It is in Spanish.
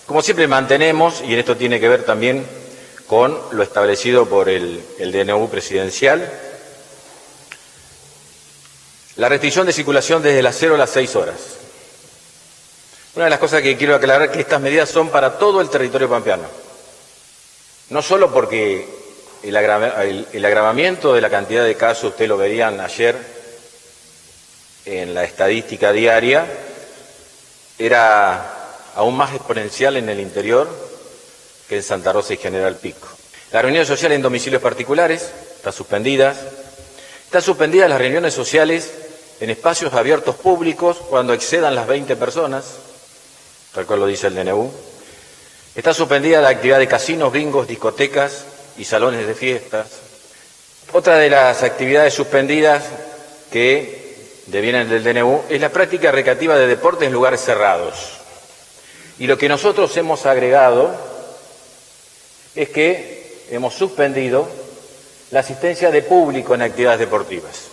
Como siempre mantenemos, y en esto tiene que ver también con lo establecido por el DNU presidencial, la restricción de circulación desde las 0 a las 6 horas. Una de las cosas que quiero aclarar es que estas medidas son para todo el territorio pampeano. No solo porque el agravamiento de la cantidad de casos, ustedes lo verían ayer en la estadística diaria, era aún más exponencial en el interior que en Santa Rosa y General Pico. Las reuniones sociales en domicilios particulares están suspendidas. Están suspendidas las reuniones sociales en espacios abiertos públicos cuando excedan las 20 personas, tal cual lo dice el DNU. Está suspendida la actividad de casinos, bingos, discotecas y salones de fiestas. Otra de las actividades suspendidas que devienen del DNU es la práctica recreativa de deportes en lugares cerrados. Y lo que nosotros hemos agregado es que hemos suspendido la asistencia de público en actividades deportivas.